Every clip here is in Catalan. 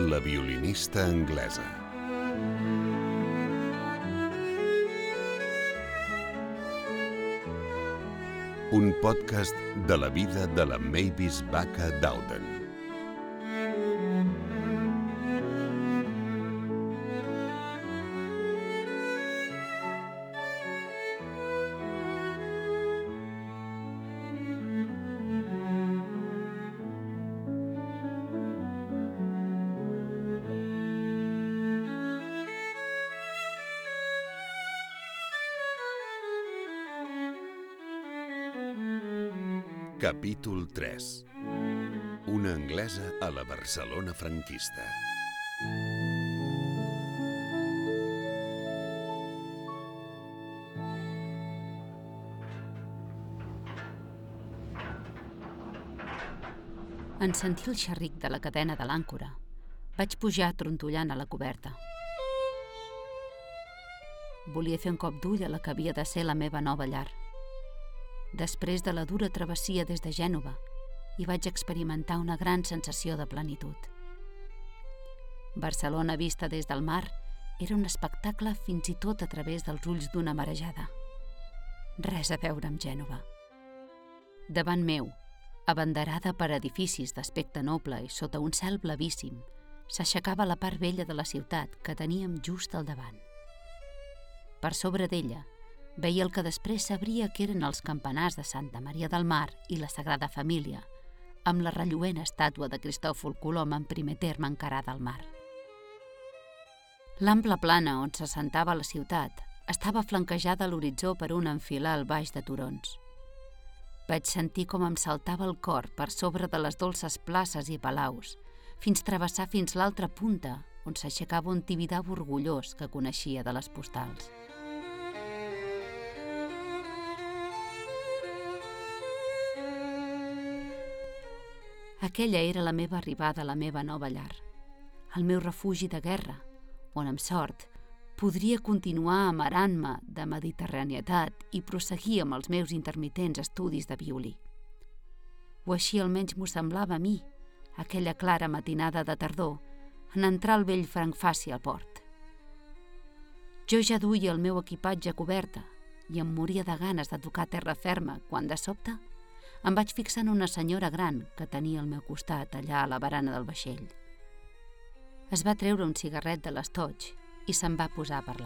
La violinista anglesa. Un podcast de la vida de la Mavis Baca Dowden. Capítol 3. Una anglesa a la Barcelona franquista. En sentir el xerric de la cadena de l'àncora, vaig pujar trontollant a la coberta. Volia fer un cop d'ull a la que havia de ser la meva nova llar. Després de la dura travessia des de Gènova, hi vaig experimentar una gran sensació de plenitud. Barcelona vista des del mar era un espectacle fins i tot a través dels ulls d'una marejada. Res a veure amb Gènova. Davant meu, abanderada per edificis d'aspecte noble i sota un cel blavíssim, s'aixecava la part vella de la ciutat que teníem just al davant. Per sobre d'ella, veia el que després sabria que eren els campanars de Santa Maria del Mar i la Sagrada Família, amb la relluent estàtua de Cristòfol Colom en primer terme encarada al mar. L'ampla plana on s'assentava la ciutat estava flanquejada a l'horitzó per un enfilar al baix de turons. Vaig sentir com em saltava el cor per sobre de les dolces places i palaus, fins travessar fins l'altra punta, on s'aixecava un Tibidabo orgullós que coneixia de les postals. Aquella era la meva arribada a la meva nova llar, el meu refugi de guerra, on, amb sort, podria continuar amarant-me de mediterranietat i prosseguir amb els meus intermitents estudis de violí. O així almenys m'ho semblava a mi, aquella clara matinada de tardor, en entrar al vell Francfàcia al port. Jo ja duia el meu equipatge a coberta i em moria de ganes de tocar terra ferma quan, de sobte, em vaig fixar en una senyora gran que tenia al meu costat allà a la barana del vaixell. Es va treure un cigarret de l'estoig i se'n va posar a parlar.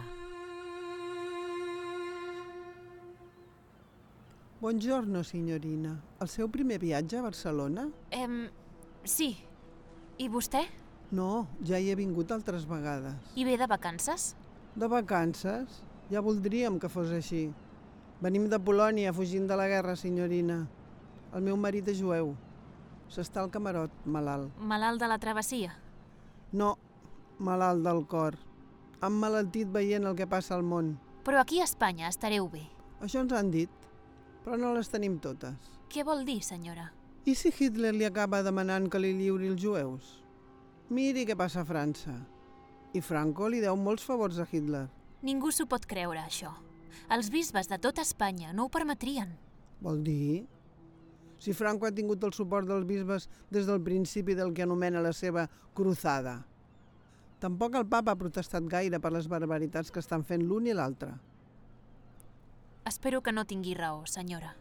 Buongiorno, signorina. El seu primer viatge a Barcelona? Sí. I vostè? No, ja hi he vingut altres vegades. I ve de vacances? De vacances? Ja voldríem que fos així. Venim de Polònia fugint de la guerra, signorina. El meu marit és jueu. S'està al camarot, malalt. Malalt de la travessia? No, malalt del cor. Han malaltit veient el que passa al món. Però aquí a Espanya estareu bé. Això ens han dit, però no les tenim totes. Què vol dir, senyora? I si Hitler li acaba demanant que li lliuri els jueus? Miri què passa a França. I Franco li deu molts favors a Hitler. Ningú s'ho pot creure, això. Els bisbes de tota Espanya no ho permetrien. Vol dir? Si Franco ha tingut el suport dels bisbes des del principi del que anomena la seva cruzada. Tampoc el papa ha protestat gaire per les barbaritats que estan fent l'un i l'altre. Espero que no tingui raó, senyora.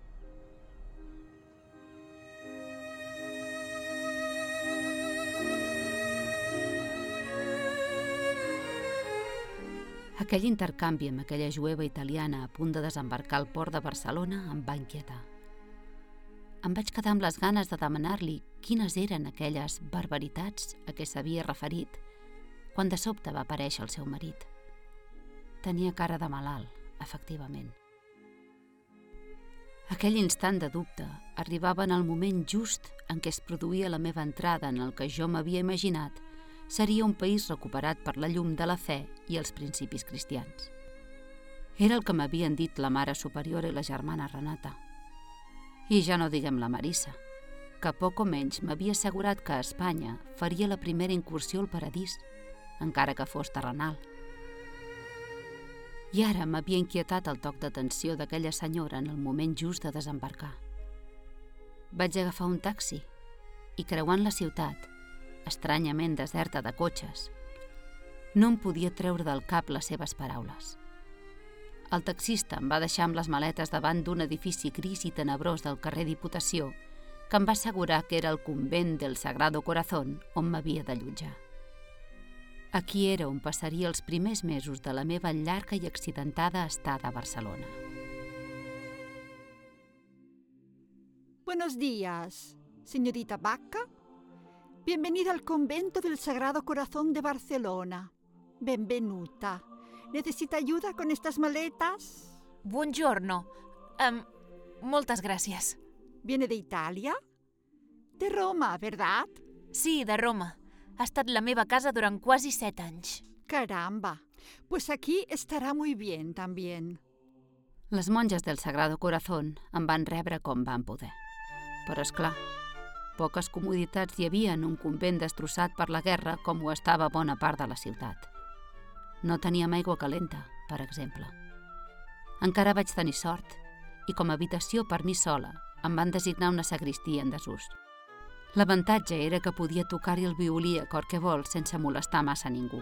Aquell intercanvi amb aquella jueva italiana a punt de desembarcar al port de Barcelona em va inquietar. Em vaig quedar amb les ganes de demanar-li quines eren aquelles barbaritats a què s'havia referit, quan de sobte va aparèixer el seu marit. Tenia cara de malalt, efectivament. Aquell instant de dubte arribava en el moment just en què es produïa la meva entrada en el que jo m'havia imaginat seria un país recuperat per la llum de la fe i els principis cristians. Era el que m'havien dit la mare superiora i la germana Renata. I ja no diguem la Marissa, que poc o menys m'havia assegurat que a Espanya faria la primera incursió al paradís, encara que fos terrenal. I ara m'havia inquietat el toc d'atenció d'aquella senyora en el moment just de desembarcar. Vaig agafar un taxi i, creuant la ciutat, estranyament deserta de cotxes, no em podia treure del cap les seves paraules. El taxista em va deixar amb les maletes davant d'un edifici gris i tenebrós del carrer Diputació que em va assegurar que era el convent del Sagrado Corazón on m'havia d'allotjar. Aquí era on passaria els primers mesos de la meva llarga i accidentada estada a Barcelona. Buenos días, señorita Bacca. Bienvenida al convento del Sagrado Corazón de Barcelona. Benvenuta. ¿Necesita ayuda con estas maletas? Buongiorno. Moltes gràcies. ¿Viene de Italia? De Roma, ¿verdad? Sí, de Roma. Ha estat la meva casa durant quasi 7 anys. Caramba. Pues aquí estará muy bien también. Les monges del Sagrado Corazón em van rebre com van poder. Però, és clar, poques comoditats hi havia en un convent destrossat per la guerra com ho estava bona part de la ciutat. No teníem aigua calenta, per exemple. Encara vaig tenir sort i com a habitació per mi sola em van designar una sagristia en desús. L'avantatge era que podia tocar-hi el violí a cor que vol sense molestar massa ningú.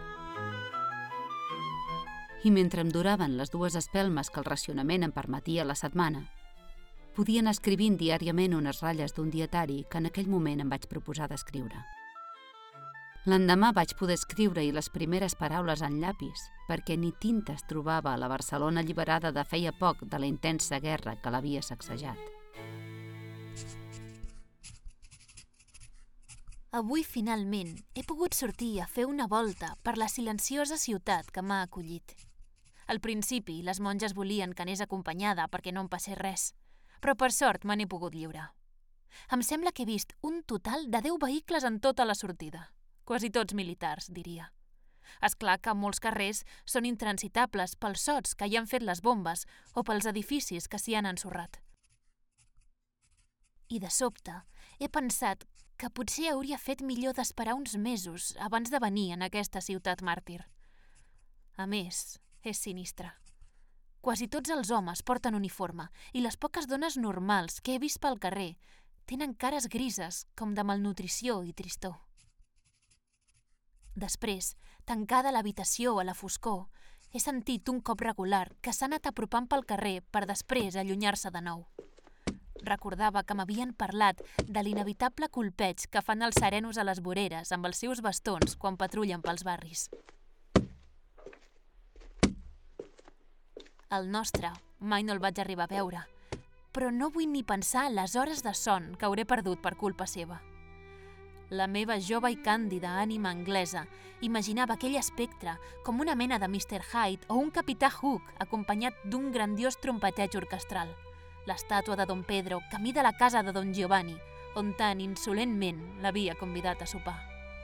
I mentre em duraven les 2 espelmes que el racionament em permetia a la setmana, podia anar escrivint diàriament unes ratlles d'un dietari que en aquell moment em vaig proposar d'escriure. L'endemà vaig poder escriure-hi les primeres paraules en llapis, perquè ni tinta es trobava a la Barcelona alliberada de feia poc de la intensa guerra que l'havia sacsejat. Avui, finalment, he pogut sortir a fer una volta per la silenciosa ciutat que m'ha acollit. Al principi, les monges volien que anés acompanyada perquè no em passés res, però per sort me n'he pogut lliurar. Em sembla que he vist un total de 10 vehicles en tota la sortida. Quasi tots militars, diria. És clar que molts carrers són intransitables pels sots que hi han fet les bombes o pels edificis que s'hi han ensorrat. I de sobte he pensat que potser hauria fet millor d'esperar uns mesos abans de venir en aquesta ciutat màrtir. A més, és sinistre. Quasi tots els homes porten uniforme i les poques dones normals que he vist pel carrer tenen cares grises com de malnutrició i tristor. Després, tancada a l'habitació a la foscor, he sentit un cop regular que s'ha anat apropant pel carrer per després allunyar-se de nou. Recordava que m'havien parlat de l'inevitable colpeig que fan els serenos a les voreres amb els seus bastons quan patrullen pels barris. El nostre mai no el vaig arribar a veure, però no vull ni pensar en les hores de son que hauré perdut per culpa seva. La meva jove i càndida ànima anglesa imaginava aquell espectre com una mena de Mr. Hyde o un capità Hook acompanyat d'un grandiós trompeteig orquestral, l'estàtua de Don Pedro camí de la casa de Don Giovanni, on tan insolentment l'havia convidat a sopar.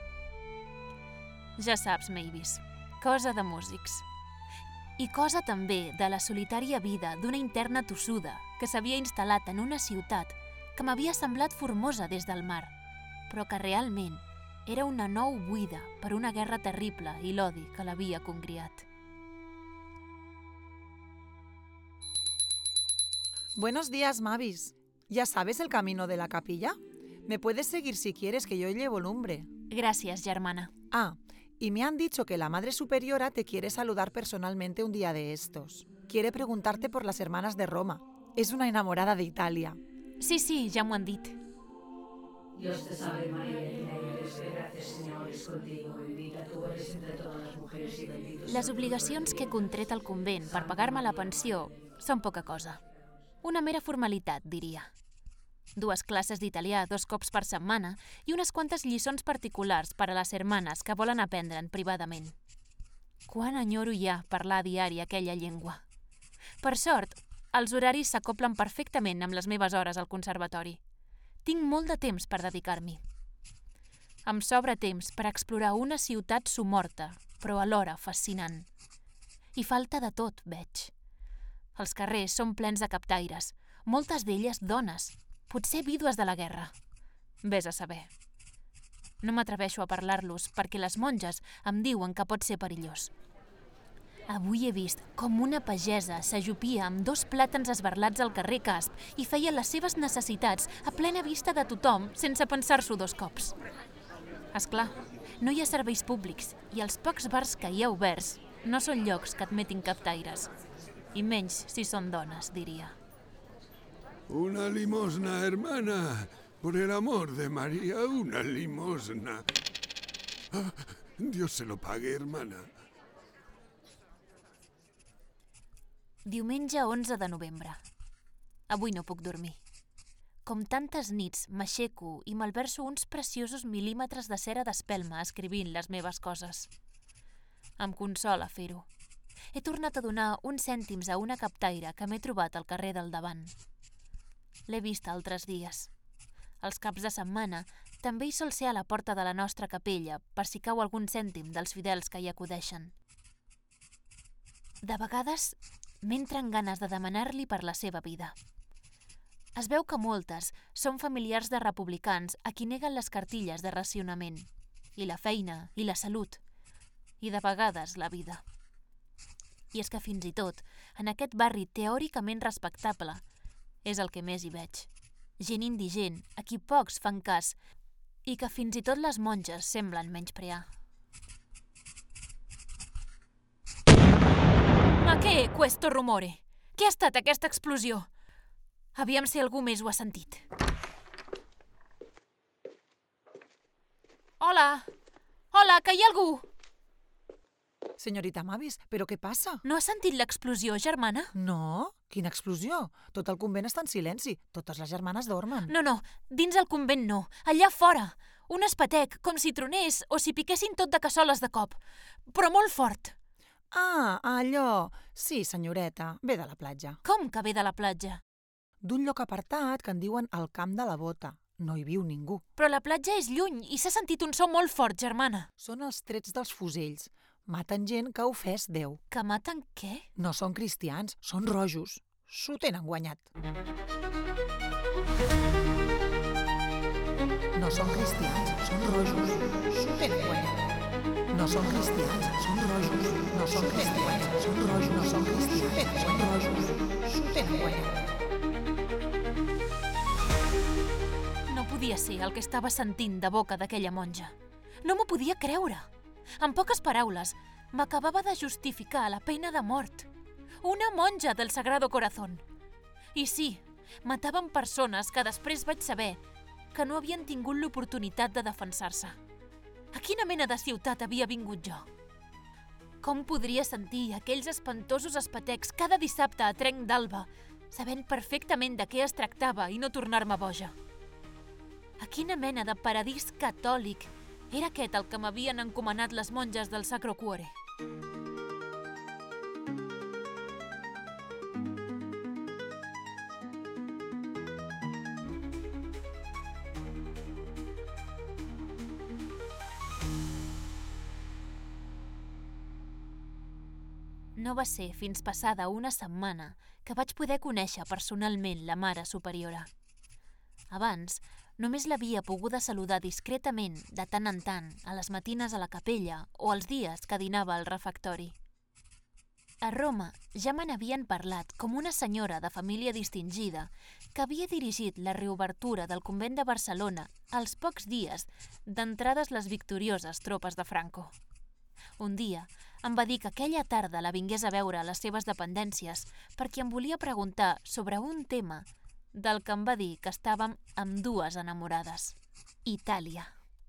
Ja saps, Mavis, cosa de músics. I cosa també de la solitària vida d'una interna tossuda que s'havia instal·lat en una ciutat que m'havia semblat formosa des del mar, però que realment era una nou buida per una guerra terrible i l'odi que l'havia congriat. Buenos días, Mavis. ¿Ya sabes el camino de la capilla? Me puedes seguir si quieres, que yo llevo lumbre. Gràcies, germana. Ah, y me han dicho que la Madre Superiora te quiere saludar personalmente un día de estos. Quiere preguntarte por las hermanas de Roma. Es una enamorada de Italia. Sí, ja m'ho han dit. Dios te salve María, llena eres de gracia, Señor es contigo, bendita tú eres entre todas las mujeres y bendito es el fruto de tu vientre. Les obligacions que he contret al convent per pagar-me la pensió són poca cosa. Una mera formalitat, diria. 2 classes d'italià 2 cops per setmana i unes quantes lliçons particulars per a les hermanes que volen aprendre'n privadament. Quan enyoro ja parlar a diari aquella llengua. Per sort, els horaris s'acoplen perfectament amb les meves hores al conservatori. Tinc molt de temps per dedicar-m'hi. Em sobra temps per explorar una ciutat somorta, però alhora fascinant. I falta de tot, veig. Els carrers són plens de captaires, moltes d'elles dones, potser vídues de la guerra. Ves a saber. No m'atreveixo a parlar-los perquè les monges em diuen que pot ser perillós. Avui he vist com una pagesa s'ajupia amb 2 plàtans esberlats al carrer Casp i feia les seves necessitats a plena vista de tothom sense pensar-s'ho 2 cops. És clar, no hi ha serveis públics i els pocs bars que hi ha oberts no són llocs que admetin captaires. I menys si són dones, diria. Una limosna, hermana. Por el amor de María, una limosna. Ah, Dios se lo pague, hermana. Diumenge 11 de novembre. Avui no puc dormir. Com tantes nits, m'aixeco i malverso uns preciosos mil·límetres de cera d'espelma escrivint les meves coses. Em consola fer-ho. He tornat a donar uns cèntims a una captaire que m'he trobat al carrer del davant. L'he vist altres dies. Els caps de setmana també hi sol ser a la porta de la nostra capella per si cau algun cèntim dels fidels que hi acudeixen. De vegades m'entren ganes de demanar-li per la seva vida. Es veu que moltes són familiars de republicans a qui neguen les cartilles de racionament, i la feina, i la salut, i de vegades la vida. I és que fins i tot, en aquest barri teòricament respectable, és el que més hi veig. Gent indigent, a qui pocs fan cas, i que fins i tot les monges semblen menysprear. Ma què, questo rumore? Què ha estat aquesta explosió? Aviam si algú més ho ha sentit. Hola! Hola, que hi ha algú? Senyorita Mavis, però què passa? No has sentit l'explosió, germana? No? Quina explosió? Tot el convent està en silenci. Totes les germanes dormen. No, dins el convent no. Allà fora. Un espetec, com si tronés o si piquessin tot de cassoles de cop. Però molt fort. Ah, allò. Sí, senyoreta, ve de la platja. Com que ve de la platja? D'un lloc apartat que en diuen el Camp de la Bota. No hi viu ningú. Però la platja és lluny i s'ha sentit un so molt fort, germana. Són els trets dels fusells. Maten gent que ha ofès Déu. Que maten què? No són cristians, són rojos. S'ho tenen guanyat. No són cristians, són rojos. S'ho tenen guanyat. No són cristians, són rojos. No són cristians, són rojos. No són cristians, són rojos. S'ho tenen guanyat. No podia ser el que estava sentint de boca d'aquella monja. No m'ho podia creure. En poques paraules, m'acabava de justificar la pena de mort. Una monja del Sagrado Corazón. I sí, mataven persones que després vaig saber que no havien tingut l'oportunitat de defensar-se. A quina mena de ciutat havia vingut jo? Com podria sentir aquells espantosos espetecs cada dissabte a trenc d'alba, sabent perfectament de què es tractava i no tornar-me boja? A quina mena de paradís catòlic era aquest el que m'havien encomanat les monges del Sacro Cuore? No va ser fins passada una setmana que vaig poder conèixer personalment la Mare Superiora. Abans, només l'havia poguda saludar discretament de tant en tant a les matines a la capella o els dies que dinava al refectori. A Roma ja me n'havien parlat com una senyora de família distingida que havia dirigit la reobertura del convent de Barcelona als pocs dies d'entrades les victorioses tropes de Franco. Un dia em va dir que aquella tarda la vingués a veure a les seves dependències perquè em volia preguntar sobre un tema del que em va dir que estàvem amb dues enamorades. Itàlia.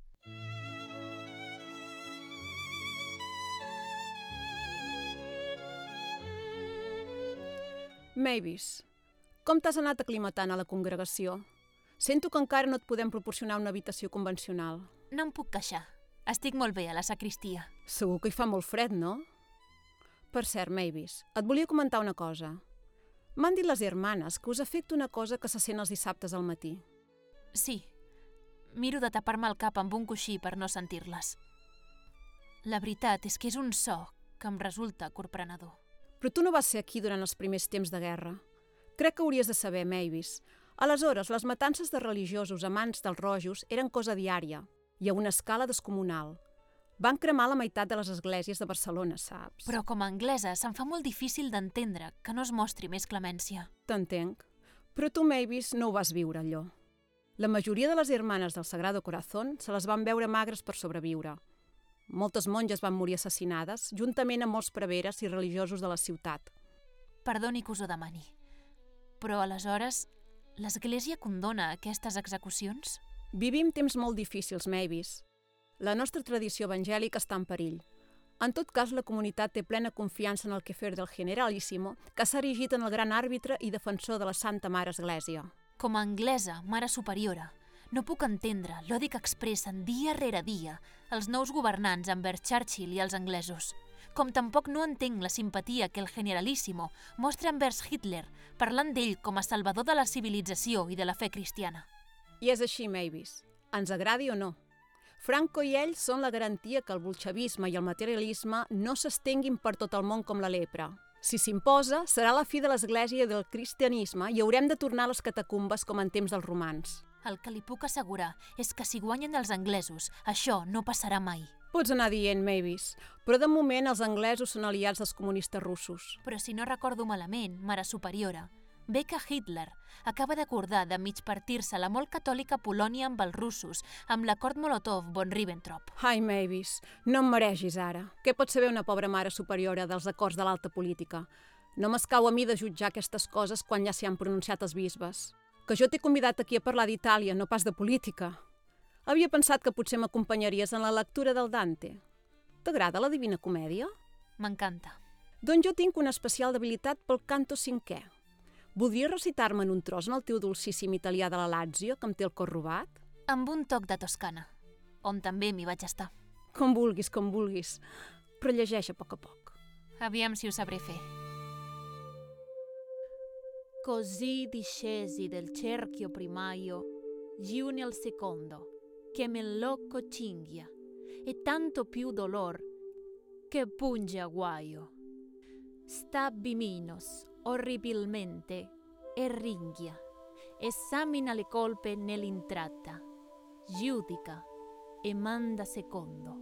Mavis, com t'has anat aclimatant a la congregació? Sento que encara no et podem proporcionar una habitació convencional. No em puc queixar. Estic molt bé a la sacristia. Segur que hi fa molt fred, no? Per cert, Mavis, et volia comentar una cosa. M'han dit les hermanes que us afecta una cosa que se sent els dissabtes al matí. Sí. Miro de tapar-me el cap amb un coixí per no sentir-les. La veritat és que és un so que em resulta corprenedor. Però tu no vas ser aquí durant els primers temps de guerra. Crec que hauries de saber, Mavis. Aleshores, les matances de religiosos amants dels rojos eren cosa diària i a una escala descomunal. Van cremar la meitat de les esglésies de Barcelona, saps? Però com a anglesa se'm fa molt difícil d'entendre que no es mostri més clemència. T'entenc. Però tu, Mavis, no ho vas viure, allò. La majoria de les hermanes del Sagrado Corazón se les van veure magres per sobreviure. Moltes monges van morir assassinades, juntament amb molts preveres i religiosos de la ciutat. Perdoni que us ho demani, però aleshores l'Església condona aquestes execucions? Vivim temps molt difícils, Mavis. La nostra tradició evangèlica està en perill. En tot cas, la comunitat té plena confiança en el quefer del Generalíssimo, que s'ha erigit en el gran àrbitre i defensor de la Santa Mare Església. Com a anglesa, mare superiora, no puc entendre l'odi que expressen dia rere dia els nous governants envers Churchill i els anglesos, com tampoc no entenc la simpatia que el Generalíssimo mostra envers Hitler, parlant d'ell com a salvador de la civilització i de la fe cristiana. I és així, Mavis. Ens agradi o no. Franco i ell són la garantia que el bolxevisme i el materialisme no s'estenguin per tot el món com la lepra. Si s'imposa, serà la fi de l'Església i del cristianisme i haurem de tornar a les catacumbes com en temps dels romans. El que li puc assegurar és que si guanyen els anglesos, això no passarà mai. Pots anar dient, Mavis, però de moment els anglesos són aliats dels comunistes russos. Però si no recordo malament, mare superiora, bé que Hitler acaba d'acordar de migpartir-se la molt catòlica Polònia amb els russos, amb l'acord Molotov-Von-Ribbentrop. Ai, Mavis, no em mereixis ara. Què pot saber una pobra mare superiora dels acords de l'alta política? No m'escau a mi de jutjar aquestes coses quan ja s'hi han pronunciat els bisbes. Que jo t'he convidat aquí a parlar d'Itàlia, no pas de política. Havia pensat que potser m'acompanyaries en la lectura del Dante. T'agrada la Divina Comèdia? M'encanta. Doncs jo tinc una especial debilitat pel canto cinquè. Voldries recitar-me en un tros en el teu dolcíssim italià de la Lazio, que em té el cor robat? Amb un toc de Toscana, on també m'hi vaig estar. Com vulguis, però llegeix a poc. Aviam si ho sabré fer. Così discesi del cerchio primaio, giuni al secondo, che men loco cinghia, e tanto più dolor che punge a guaio. Stabbi minos orribilmente e ringhia, esamina le colpe nell'intratta, giudica e manda secondo.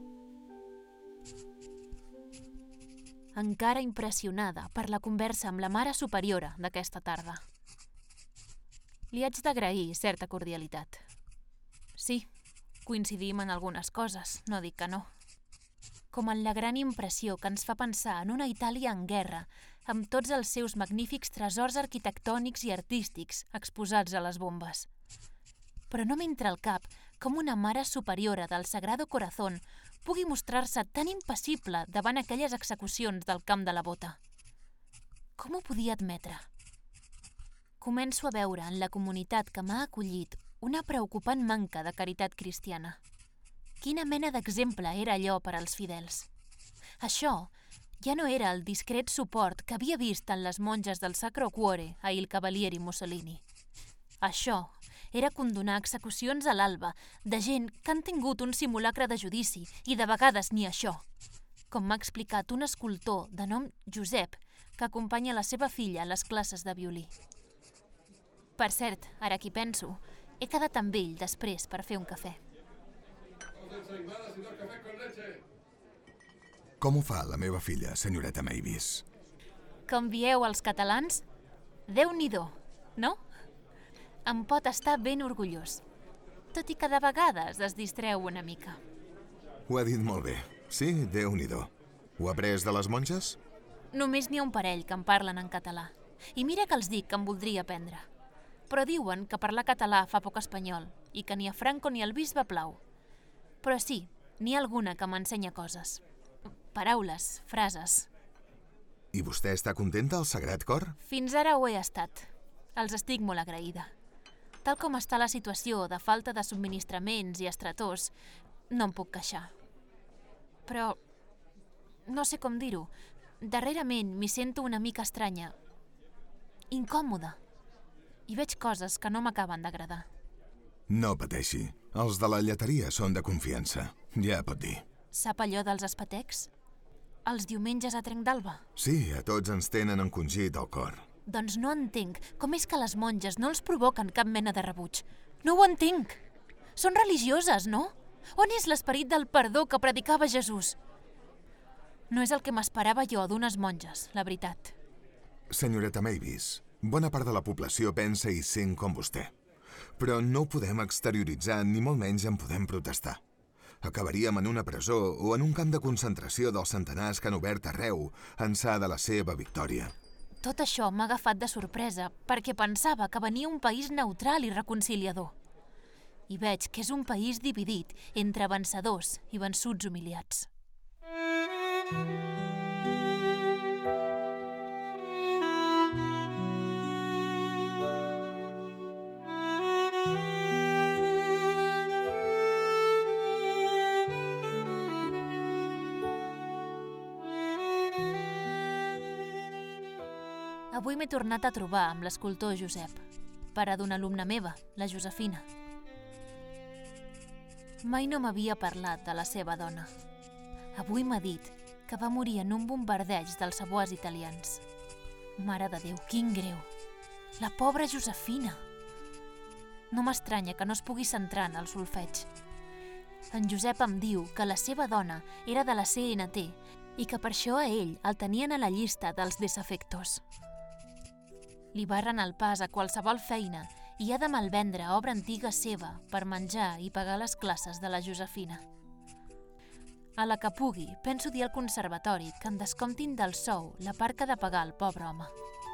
Encara impressionada per la conversa amb la mare superiora d'aquesta tarda. Li haig d'agrair certa cordialitat. Sí, coincidim en algunes coses, no dic que no. Com en la gran impressió que ens fa pensar en una Itàlia en guerra, amb tots els seus magnífics tresors arquitectònics i artístics exposats a les bombes. Però no m'entra al cap com una mare superiora del Sagrado Corazón pugui mostrar-se tan impassible davant aquelles execucions del camp de la Bota. Com ho podia admetre? Començo a veure en la comunitat que m'ha acollit una preocupant manca de caritat cristiana. Quina mena d'exemple era allò per als fidels? Això ja no era el discret suport que havia vist en les monges del Sacro Cuore a Il Cavalieri Mussolini. Això era condonar execucions a l'alba de gent que han tingut un simulacre de judici i de vegades ni això. Com m'ha explicat un escultor de nom Josep que acompanya la seva filla a les classes de violí. Per cert, ara que hi penso, he quedat amb ell després per fer un cafè. Com ho fa la meva filla, senyoreta Mavis? Com dieu els catalans, Déu-n'hi-do, no? Em pot estar ben orgullós, tot i que de vegades es distreu una mica. Ho ha dit molt bé. Sí, Déu-n'hi-do. Ho ha après de les monges? Només n'hi ha un parell que en parlen en català. I mira que els dic que em voldria aprendre. Però diuen que parlar català fa poc espanyol i que ni a Franco ni al bisbe plau. Però sí, n'hi ha alguna que m'ensenya coses. Paraules, frases. I vostè està contenta al Sagrat Cor? Fins ara ho he estat. Els estic molt agraïda. Tal com està la situació de falta de subministraments i estretors, no em puc queixar. Però no sé com dir-ho. Darrerament m'hi sento una mica estranya. Incòmoda. I veig coses que no m'acaben d'agradar. No pateixi. Els de la lleteria són de confiança. Ja pot dir. Sap allò dels espetecs? Els diumenges a trenc d'alba? Sí, a tots ens tenen encongit el cor. Doncs no entenc com és que les monges no els provoquen cap mena de rebuig. No ho entenc. Són religioses, no? On és l'esperit del perdó que predicava Jesús? No és el que m'esperava jo d'unes monges, la veritat. Senyoreta Mavis, bona part de la població pensa i sent com vostè. però no ho podem exterioritzar ni molt menys en podem protestar. Acabaríem en una presó o en un camp de concentració dels centenars que han obert arreu ençà de la seva victòria. Tot això m'ha agafat de sorpresa perquè pensava que venia un país neutral i reconciliador. I veig que és un país dividit entre vencedors i vençuts humiliats. Avui m'he tornat a trobar amb l'escultor Josep, pare d'una alumna meva, la Josefina. Mai no m'havia parlat de la seva dona. Avui m'ha dit que va morir en un bombardeig dels sabuars italians. Mare de Déu, quin greu! La pobra Josefina! No m'estranya que no es pugui centrar en el solfeig. En Josep em diu que la seva dona era de la CNT i que per això a ell el tenien a la llista dels desafectos. Li barren el pas a qualsevol feina i ha de malvendre obra antiga seva per menjar i pagar les classes de la Josefina. A la que pugui, penso dir al conservatori que em descomptin del sou la part que ha de pagar el pobre home.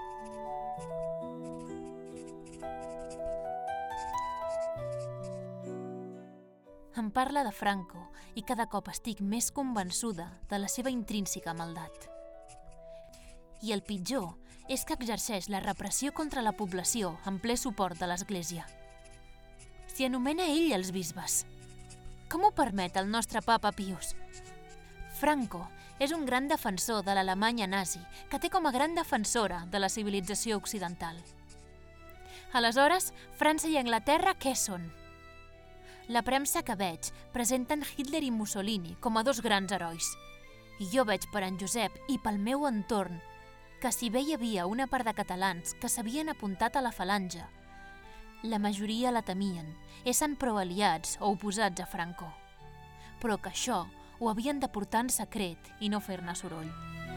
Em parla de Franco i cada cop estic més convençuda de la seva intrínseca maldat. I el pitjor és que exerceix la repressió contra la població en ple suport de l'Església. S'hi anomena ell els bisbes. Com ho permet el nostre papa Pius? Franco és un gran defensor de l'Alemanya nazi que té com a gran defensora de la civilització occidental. Aleshores, França i Anglaterra què són? La premsa que veig presenten Hitler i Mussolini com a dos grans herois. I jo veig per en Josep i pel meu entorn que si bé hi havia una part de catalans que s'havien apuntat a la falange, la majoria la temien, essent pro-aliats o oposats a Franco. Però que això ho havien de portar en secret i no fer-ne soroll.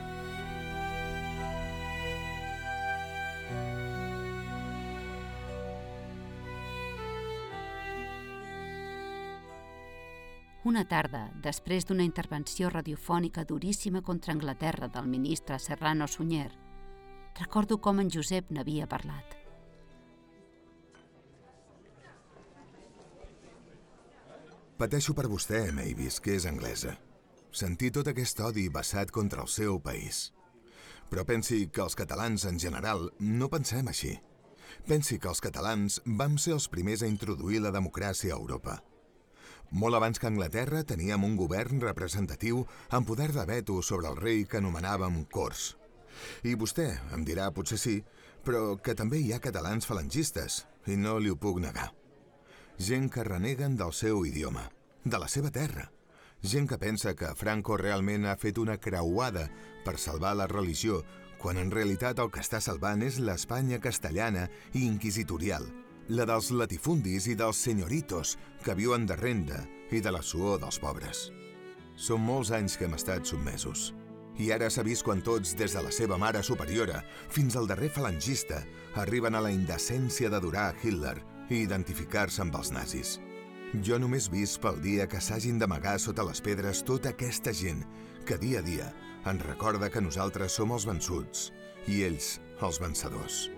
Una tarda, després d'una intervenció radiofònica duríssima contra Anglaterra del ministre Serrano Sunyer, recordo com en Josep n'havia parlat. Pateixo per vostè, Mavis, que és anglesa. Sentir tot aquest odi vessat contra el seu país. Però pensi que els catalans en general no pensem així. Pensi que els catalans vam ser els primers a introduir la democràcia a Europa. Molt abans que Anglaterra teníem un govern representatiu amb poder de veto sobre el rei que anomenàvem Corts. I vostè em dirà, potser sí, però que també hi ha catalans falangistes, i no li ho puc negar. Gent que reneguen del seu idioma, de la seva terra. Gent que pensa que Franco realment ha fet una creuada per salvar la religió, quan en realitat el que està salvant és l'Espanya castellana i inquisitorial, la dels latifundis i dels senyoritos que viuen de renda i de la suor dels pobres. Són molts anys que hem estat sotmesos. I ara s'ha vist quan tots, des de la seva mare superiora fins al darrer falangista, arriben a la indecència d'adorar a Hitler i identificar-se amb els nazis. Jo només vist pel dia que s'hagin d'amagar sota les pedres tota aquesta gent que dia a dia ens recorda que nosaltres som els vençuts i ells els vencedors.